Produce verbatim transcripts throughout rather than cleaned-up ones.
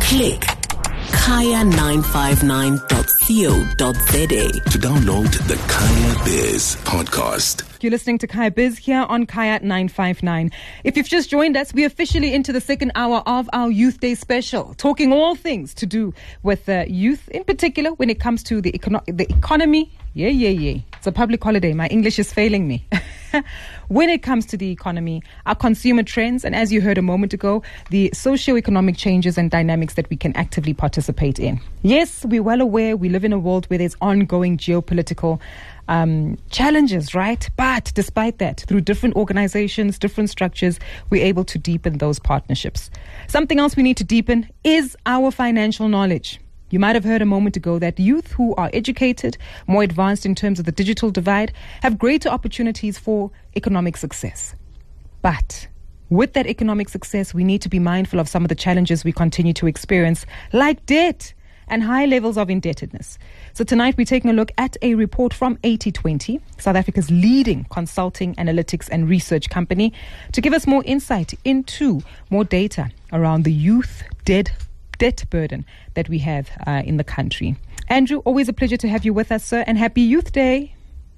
Click kaya nine five nine dot co dot za to download the Kaya Biz podcast. You're listening to Kaya Biz here on Kaya nine five nine. If you've just joined us, we're officially into the second hour of our Youth Day special, talking all things to do with uh, youth, in particular when it comes to the, econo- the economy. Yeah, yeah, yeah. It's a public holiday. My English is failing me. When it comes to the economy, our consumer trends, and as you heard a moment ago, the socio-economic changes and dynamics that we can actively participate in. Yes, we're well aware we live in a world where there's ongoing geopolitical um, challenges, right? But despite that, through different organizations, different structures, we're able to deepen those partnerships. Something else we need to deepen is our financial knowledge. You might have heard a moment ago that youth who are educated, more advanced in terms of the digital divide, have greater opportunities for economic success. But with that economic success, we need to be mindful of some of the challenges we continue to experience, like debt and high levels of indebtedness. So tonight we're taking a look at a report from eighty twenty, South Africa's leading consulting, analytics and research company, to give us more insight into more data around the youth debt debt burden that we have uh, in the country. Andrew, always a pleasure to have you with us, sir, and happy Youth Day.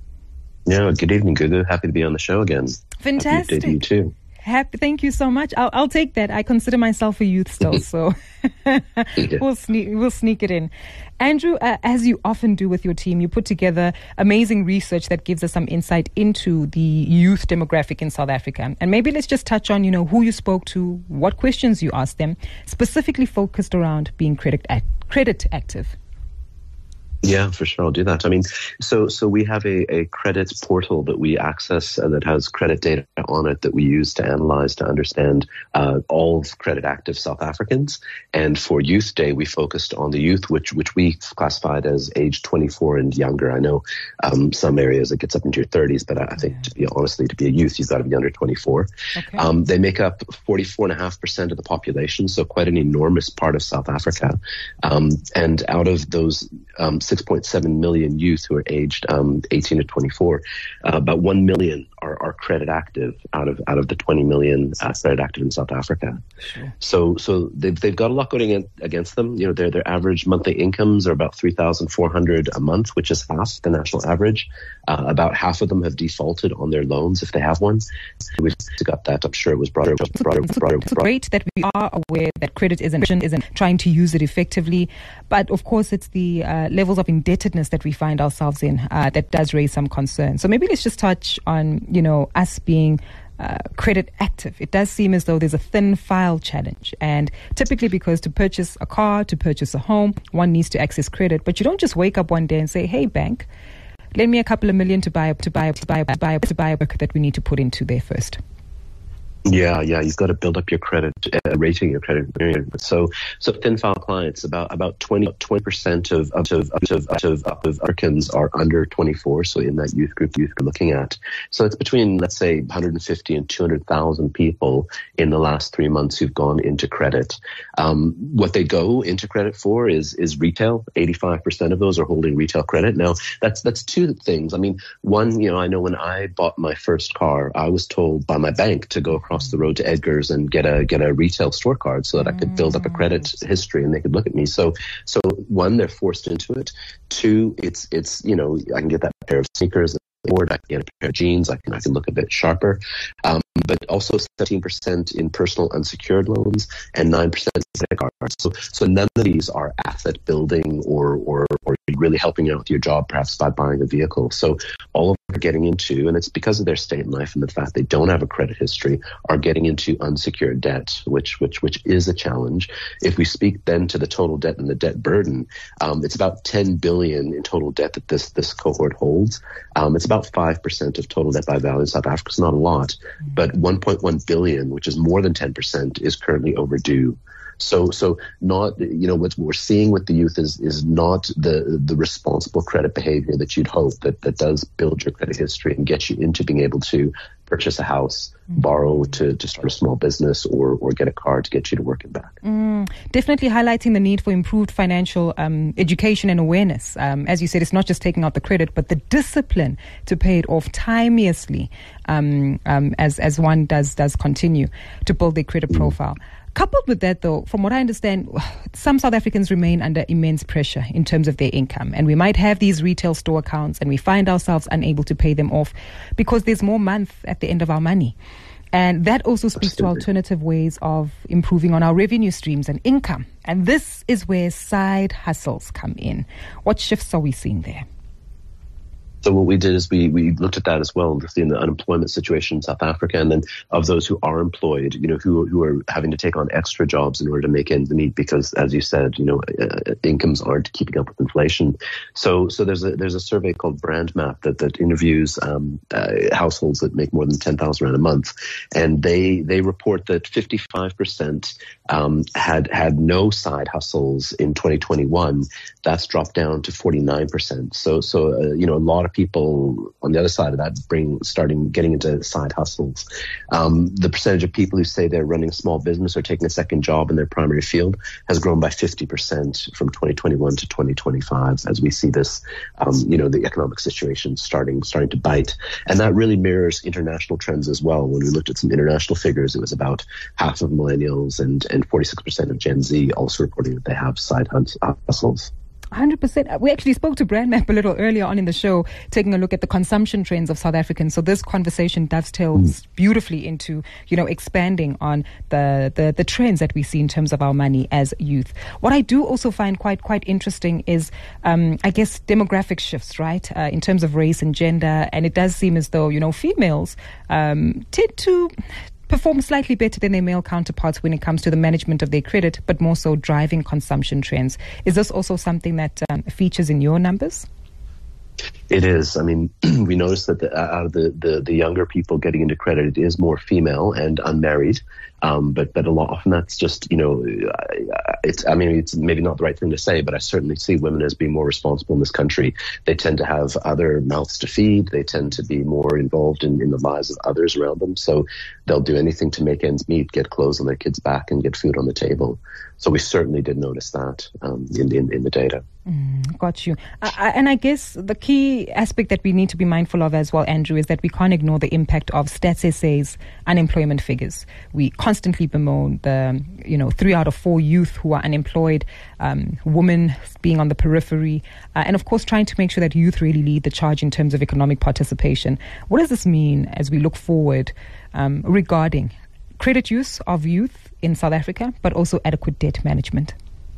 Yeah, good evening, Gugu. Happy to be on the show again. Fantastic. Happy Youth Day to you too. Happy, thank you so much. I'll, I'll take that. I consider myself a youth still, so yeah. we'll sneak we'll sneak it in. Andrew, uh, as you often do with your team, you put together amazing research that gives us some insight into the youth demographic in South Africa. And maybe let's just touch on, you know, who you spoke to, what questions you asked them, specifically focused around being credit act- credit active. Yeah, for sure. I'll do that. I mean, so so we have a, a credit portal that we access uh, that has credit data on it that we use to analyze, to understand uh, all of credit active South Africans. And for Youth Day, we focused on the youth, which which we classified as age twenty-four and younger. I know um, some areas it gets up into your thirties, but I, I think to be honestly, to be a youth, you've got to be under twenty-four. Okay. Um, they make up forty-four point five percent of the population, so quite an enormous part of South Africa. Um, and out of those um, six point seven million youth who are aged um, eighteen to twenty-four, uh, about one million are, are credit active out of out of the twenty million uh, credit active in South Africa. Sure. So so they've they've got a lot going against them. You know, their their average monthly incomes are about three thousand four hundred a month, which is half the national average. Uh, about half of them have defaulted on their loans if they have one. We've got that. I'm sure it was broader. broader, broader, It's great that we are aware that credit isn't isn't trying to use it effectively, but of course it's the uh, levels of indebtedness that we find ourselves in uh, that does raise some concern. So maybe let's just touch on, you know, us being uh, credit active. It does seem as though there's a thin file challenge, and typically because to purchase a car, to purchase a home, one needs to access credit. But you don't just wake up one day and say, "Hey, bank, lend me a couple of million to buy to buy to buy to buy to buy a book that we need to put into there first." Yeah, yeah, you've got to build up your credit uh, rating, your credit rating. So, so thin file clients, about about twenty percent of of of of, of, of Africans are under twenty-four. So in that youth group, youth we're looking at. So it's between, let's say, one hundred fifty and two hundred thousand people in the last three months who've gone into credit. Um, what they go into credit for is is retail. eighty-five percent of those are holding retail credit. Now, that's that's two things. I mean, one, you know, I know when I bought my first car, I was told by my bank to go across the road to Edgar's and get a get a retail store card so that I could build up a credit history and they could look at me. So so one, they're forced into it. Two, it's it's you know, I can get that pair of sneakers, or I can get a pair of jeans. I can I can look a bit sharper. Um, but also seventeen percent in personal unsecured loans and nine percent in credit cards. So so none of these are asset building or or or really helping you out with your job, perhaps by buying a vehicle. So all of them are getting into, and it's because of their state in life and the fact they don't have a credit history, are getting into unsecured debt, which which which is a challenge. If we speak then to the total debt and the debt burden, um, it's about ten billion in total debt that this this cohort holds. Um, it's about five percent of total debt by value in South Africa. It's not a lot, but one point one billion, which is more than ten percent, is currently overdue. So, so not, you know, what we're seeing with the youth is is not the the responsible credit behavior that you'd hope that that does build your credit history and get you into being able to purchase a house, borrow to, to start a small business, or or get a car to get you to work and back. Mm, definitely highlighting the need for improved financial um, education and awareness. Um, as you said, it's not just taking out the credit, but the discipline to pay it off timeously um, um, as as one does does continue to build their credit profile. Coupled with that, though, from what I understand, some South Africans remain under immense pressure in terms of their income. And we might have these retail store accounts and we find ourselves unable to pay them off because there's more month at the end of our money. And that also speaks Absolutely. to alternative ways of improving on our revenue streams and income. And this is where side hustles come in. What shifts are we seeing there? So what we did is we, we looked at that as well, just in the unemployment situation in South Africa, and then of those who are employed, you know, who who are having to take on extra jobs in order to make ends meet because, as you said, you know, uh, incomes aren't keeping up with inflation. So so there's a there's a survey called Brand Map that that interviews um, uh, households that make more than ten thousand rand a month, and they they report that fifty-five percent um, had had no side hustles in twenty twenty-one. That's dropped down to forty-nine percent. So so uh, you know, a lot of people on the other side of that bring starting getting into side hustles. Um, the percentage of people who say they're running a small business or taking a second job in their primary field has grown by fifty percent from twenty twenty-one to twenty twenty-five as we see this, um, you know, the economic situation starting starting to bite. And that really mirrors international trends as well. When we looked at some international figures, it was about half of millennials and, and forty-six percent of Gen Z also reporting that they have side hustles. one hundred percent. We actually spoke to Brand Map a little earlier on in the show, taking a look at the consumption trends of South Africans. So this conversation dovetails mm. beautifully into, you know, expanding on the, the, the trends that we see in terms of our money as youth. What I do also find quite, quite interesting is, um, I guess, demographic shifts, right, uh, in terms of race and gender. And it does seem as though, you know, females um, tend to perform slightly better than their male counterparts when it comes to the management of their credit, but more so driving consumption trends. Is this also something that um, features in your numbers? It is. I mean, we noticed that the, out of the, the, the younger people getting into credit, it is more female and unmarried. Um, but but a lot often that's just, you know, it's, I mean, it's maybe not the right thing to say, but I certainly see women as being more responsible in this country. They tend to have other mouths to feed. They tend to be more involved in, in the lives of others around them. So they'll do anything to make ends meet, get clothes on their kids' back and get food on the table. So we certainly did notice that um, in, in, in the data. Mm, got you. I, and I guess the key aspect that we need to be mindful of as well, Andrew, is that we can't ignore the impact of Stats S A's unemployment figures. We constantly bemoan the, you know, three out of four youth who are unemployed, um, women being on the periphery, uh, and of course trying to make sure that youth really lead the charge in terms of economic participation. What does this mean as we look forward um, regarding credit use of youth in South Africa, but also adequate debt management?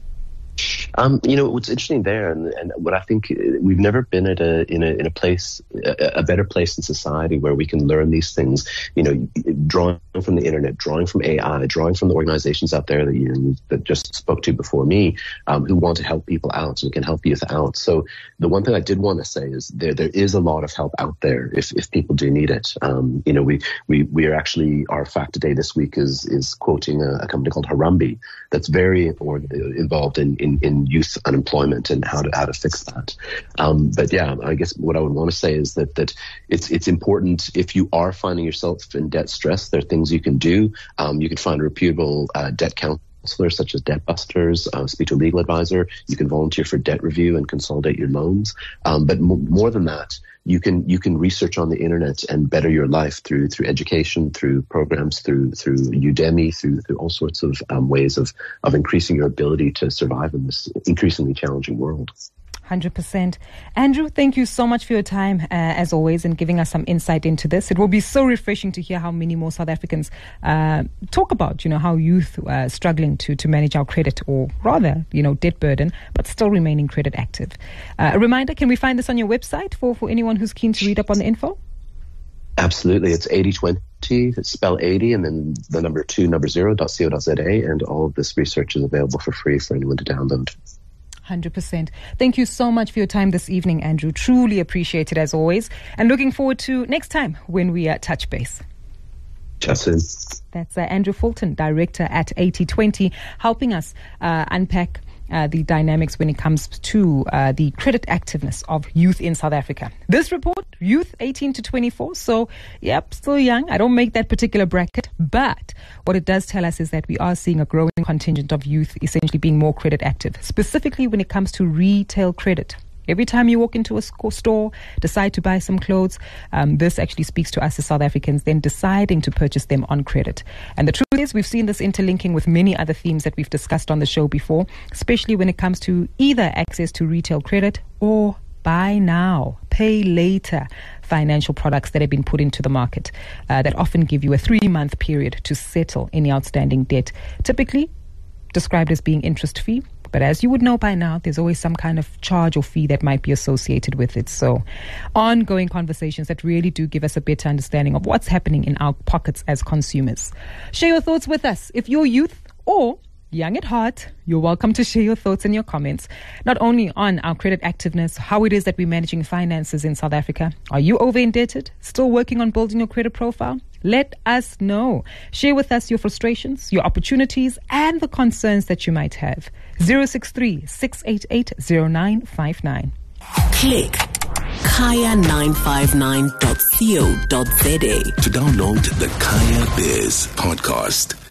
Um, you know, what's interesting there, and, and what I think we've never been at a in a in a place, a, a better place in society where we can learn these things. You know, drawing from the internet, drawing from A I, drawing from the organizations out there that you that just spoke to before me, um, who want to help people out and can help youth out. So the one thing I did want to say is there there is a lot of help out there if if people do need it. Um, you know, we we we are actually, our fact today this week is is quoting a, a company called Harambee that's very involved in in, in youth unemployment and how to how to fix that. Um, but yeah, I guess what I would want to say is that that it's it's important if you are finding yourself in debt stress, there are things you can do. Um, you can find a reputable uh, debt counselors such as Debt Busters, uh, speak to a legal advisor. You can volunteer for debt review and consolidate your loans. Um, but m- more than that, you can you can research on the internet and better your life through through education, through programs, through through Udemy, through through all sorts of um, ways of of increasing your ability to survive in this increasingly challenging world. one hundred percent. Andrew, thank you so much for your time, uh, as always, and giving us some insight into this. It will be so refreshing to hear how many more South Africans uh, talk about, you know, how youth are struggling to, to manage our credit, or rather, you know, debt burden, but still remaining credit active. Uh, a reminder, can we find this on your website for, for anyone who's keen to read up on the info? Absolutely. It's eighty twenty. It's spell eighty and then the number two, number zero, dot co dot za, and all of this research is available for free for anyone to download. one hundred percent. Thank you so much for your time this evening, Andrew. Truly appreciate it as always. And looking forward to next time when we uh, touch base. Chat soon. That's uh, Andrew Fulton, Director at eighty twenty, helping us uh, unpack Uh, the dynamics when it comes to uh, the credit activeness of youth in South Africa. This report, youth eighteen to twenty-four, so yep, still young. I don't make that particular bracket, but what it does tell us is that we are seeing a growing contingent of youth essentially being more credit active, specifically when it comes to retail credit. Every time you walk into a store, decide to buy some clothes, um, this actually speaks to us as South Africans then deciding to purchase them on credit. And the truth is, we've seen this interlinking with many other themes that we've discussed on the show before, especially when it comes to either access to retail credit or buy now, pay later financial products that have been put into the market uh, that often give you a three-month period to settle any outstanding debt, typically described as being interest-free. But as you would know by now, there's always some kind of charge or fee that might be associated with it. So ongoing conversations that really do give us a better understanding of what's happening in our pockets as consumers. Share your thoughts with us. If you're youth or young at heart, you're welcome to share your thoughts and your comments, not only on our credit activeness, how it is that we're managing finances in South Africa. Are you over indebted? Still working on building your credit profile? Let us know. Share with us your frustrations, your opportunities, and the concerns that you might have. zero six three, six eight eight, zero nine five nine. Click kaya nine five nine dot co dot za to download the Kaya Biz podcast.